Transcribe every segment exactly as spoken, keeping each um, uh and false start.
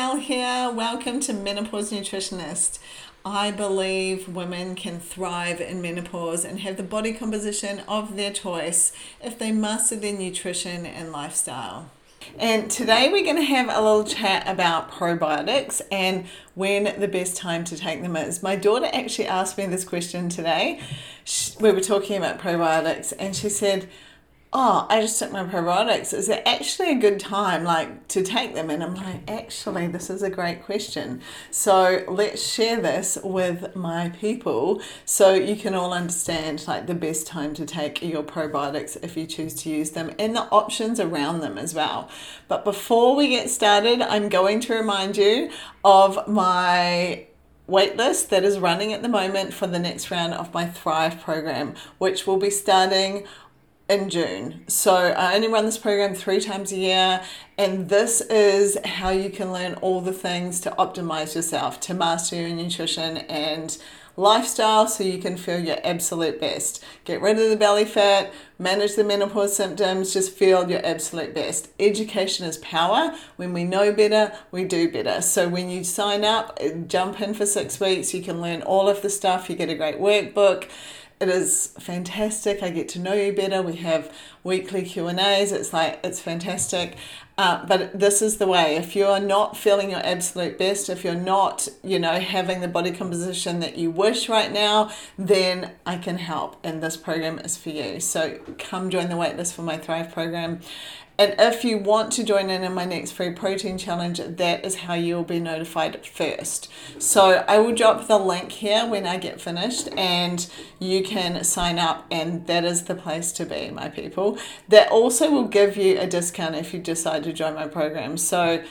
Elle here. Welcome to Menopause Nutritionist. I believe women can thrive in menopause and have the body composition of their choice if they master their nutrition and lifestyle. And today we're going to have a little chat about probiotics and when the best time to take them is. My daughter actually asked me this question today. We were talking about probiotics and she said, oh, I just took my probiotics. Is it actually a good time like to take them? And I'm like, actually, this is a great question. So let's share this with my people so you can all understand like the best time to take your probiotics if you choose to use them and the options around them as well. But before we get started, I'm going to remind you of my waitlist that is running at the moment for the next round of my Thrive program, which will be starting in June. So I only run this program three times a year, and this is how you can learn all the things to optimize yourself, to master your nutrition and lifestyle so you can feel your absolute best. Get rid of the belly fat, manage the menopause symptoms, just feel your absolute best. Education is power. When we know better, we do better. So when you sign up, jump in for six weeks, you can learn all of the stuff. You get a great workbook. It is fantastic. I get to know you better. We have weekly Q and A's. It's like, it's fantastic. Uh, but this is the way. If you're not feeling your absolute best, if you're not, you know, having the body composition that you wish right now, then I can help. And this program is for you. So come join the waitlist for my Thrive program. And if you want to join in in my next free protein challenge, that is how you will be notified first. So I will drop the link here when I get finished and you can sign up, and that is the place to be, my people. That also will give you a discount if you decide to join my program. So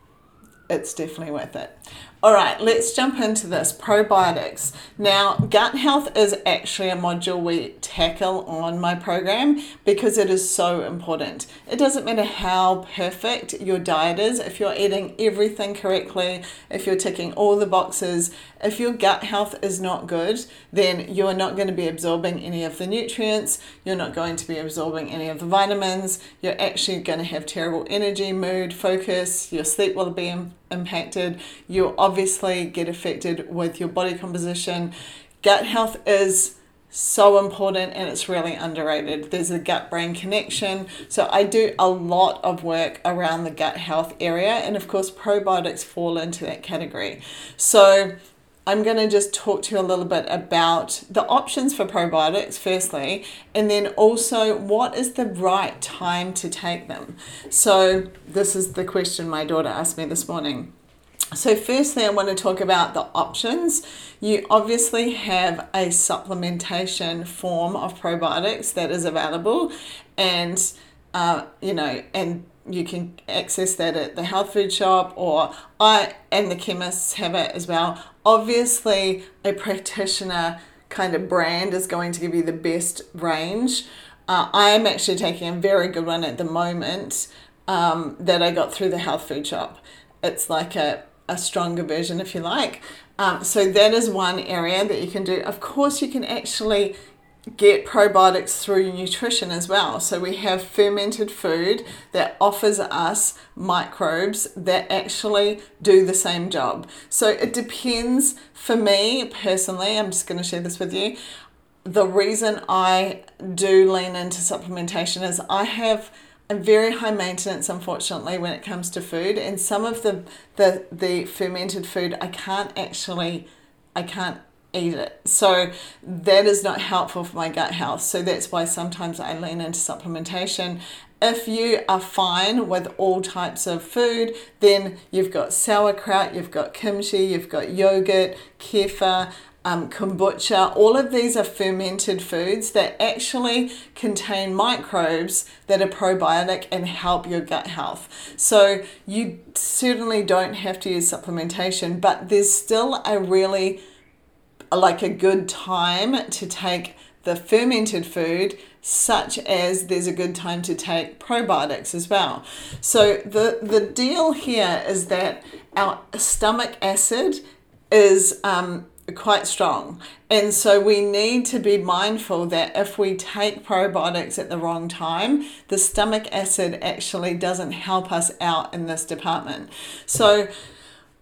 it's definitely worth it. All right, let's jump into this. Probiotics. Now, gut health is actually a module we tackle on my program because it is so important. It doesn't matter how perfect your diet is, if you're eating everything correctly, if you're ticking all the boxes, if your gut health is not good, then you're not going to be absorbing any of the nutrients, you're not going to be absorbing any of the vitamins, you're actually going to have terrible energy, mood, focus, your sleep will be impacted, you'll obviously get affected with your body composition. Gut health is so important and it's really underrated. There's a gut-brain connection. So I do a lot of work around the gut health area, and of course probiotics fall into that category. So I'm going to just talk to you a little bit about the options for probiotics firstly, and then also what is the right time to take them. So this is the question my daughter asked me this morning. So firstly, I want to talk about the options. You obviously have a supplementation form of probiotics that is available, and uh, you know, and you can access that at the health food shop, or I and the chemists have it as well. Obviously, a practitioner kind of brand is going to give you the best range. Uh, I am actually taking a very good one at the moment um, that I got through the health food shop. It's like a, a stronger version, if you like. Um, so that is one area that you can do. Of course, you can actually get probiotics through nutrition as well. So we have fermented food that offers us microbes that actually do the same job. So it depends. For me personally, I'm just going to share this with you. The reason I do lean into supplementation is I have a very high maintenance, unfortunately, when it comes to food, and some of the the, the fermented food I can't actually I can't eat it. So that is not helpful for my gut health. So that's why sometimes I lean into supplementation. If you are fine with all types of food, then you've got sauerkraut, you've got kimchi, you've got yogurt, kefir, um, kombucha. All of these are fermented foods that actually contain microbes that are probiotic and help your gut health. So you certainly don't have to use supplementation, but there's still a really like a good time to take the fermented food, such as there's a good time to take probiotics as well. So the, the deal here is that our stomach acid is um, quite strong. And so we need to be mindful that if we take probiotics at the wrong time, the stomach acid actually doesn't help us out in this department. So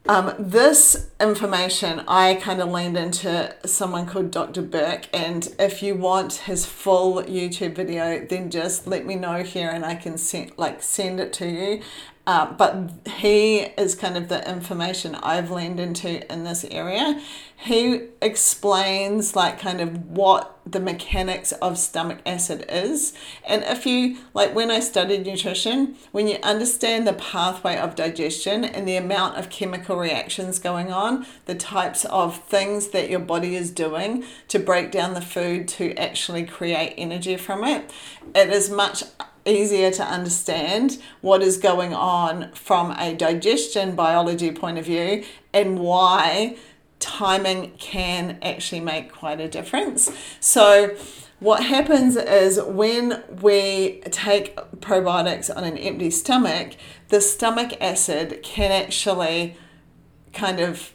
Um, this information, I kind of leaned into someone called Doctor Burke, and if you want his full YouTube video, then just let me know here and I can send like send it to you. Uh, but he is kind of the information I've leaned into in this area. He explains like kind of what the mechanics of stomach acid is. And if you, like when I studied nutrition, when you understand the pathway of digestion and the amount of chemical reactions going on, the types of things that your body is doing to break down the food to actually create energy from it, it is much easier to understand what is going on from a digestion biology point of view and why timing can actually make quite a difference. So what happens is when we take probiotics on an empty stomach, the stomach acid can actually kind of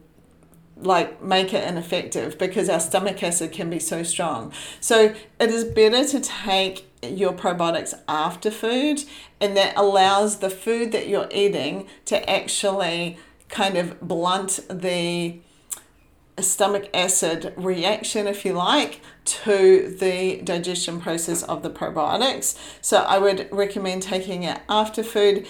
like make it ineffective because our stomach acid can be so strong. So it is better to take your probiotics after food, and that allows the food that you're eating to actually kind of blunt the stomach acid reaction, if you like, to the digestion process of the probiotics. So I would recommend taking it after food.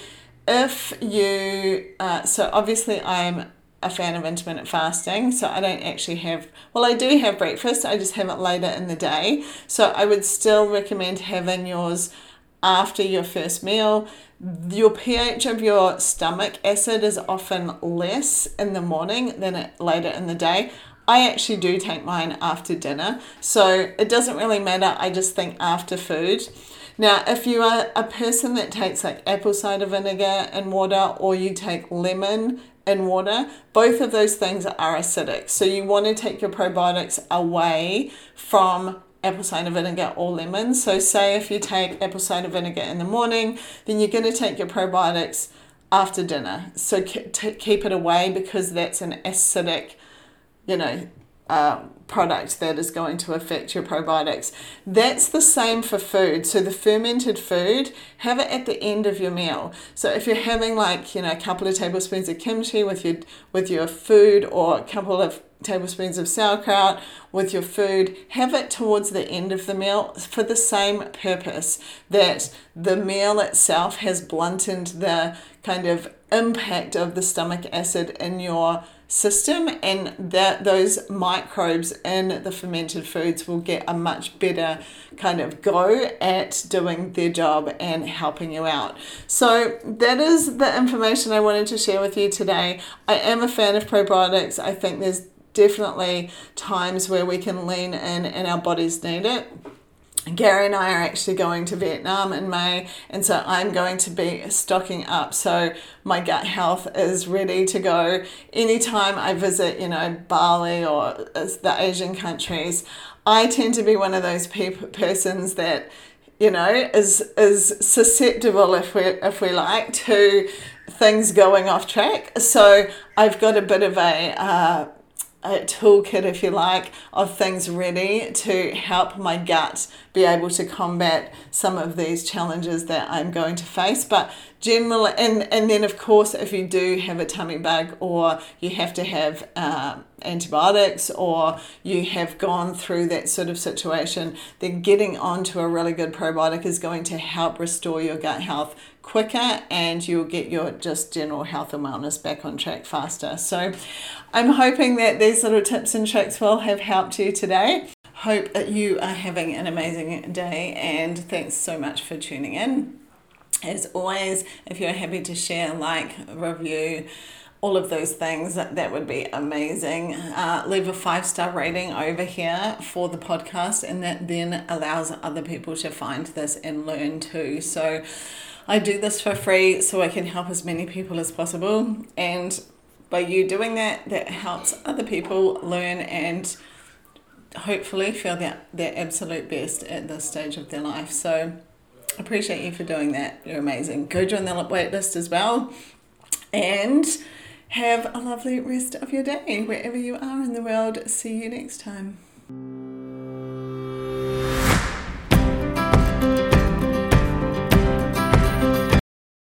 If you, uh, so obviously I'm a fan of intermittent fasting, so I don't actually have, well, I do have breakfast, I just have it later in the day. So I would still recommend having yours after your first meal. Your pH of your stomach acid is often less in the morning than it later in the day. I actually do take mine after dinner, so it doesn't really matter. I just think after food. Now, if you are a person that takes like apple cider vinegar and water, or you take lemon and water, both of those things are acidic. So you want to take your probiotics away from apple cider vinegar or lemon. So say if you take apple cider vinegar in the morning, then you're going to take your probiotics after dinner. So keep it away because that's an acidic, you know, uh, product that is going to affect your probiotics. That's the same for food. So the fermented food, have it at the end of your meal. So if you're having like, you know, a couple of tablespoons of kimchi with your with your food, or a couple of tablespoons of sauerkraut with your food, have it towards the end of the meal for the same purpose, that the meal itself has blunted the kind of impact of the stomach acid in your system, and that those microbes in the fermented foods will get a much better kind of go at doing their job and helping you out. So that is the information I wanted to share with you today. I am a fan of probiotics. I think there's definitely times where we can lean in and our bodies need it. Gary and I are actually going to Vietnam in May, and so I'm going to be stocking up so my gut health is ready to go. Anytime I visit, you know, Bali or the Asian countries, I tend to be one of those people persons that, you know, is is susceptible, if we if we like, to things going off track. So I've got a bit of a uh, a toolkit, if you like, of things ready to help my gut be able to combat some of these challenges that I'm going to face. But generally, and, and then of course, if you do have a tummy bug, or you have to have uh, antibiotics, or you have gone through that sort of situation, then getting onto a really good probiotic is going to help restore your gut health quicker, and you'll get your just general health and wellness back on track faster. So I'm hoping that these little tips and tricks will have helped you today. Hope that you are having an amazing day, and thanks so much for tuning in. As always, if you're happy to share, like, review, all of those things, that would be amazing. Uh, leave a five-star rating over here for the podcast, and that then allows other people to find this and learn too. So I do this for free so I can help as many people as possible, and by you doing that, that helps other people learn and hopefully feel their, their absolute best at this stage of their life. So appreciate you for doing that. You're amazing. Go join the wait list as well, and have a lovely rest of your day wherever you are in the world. See you next time.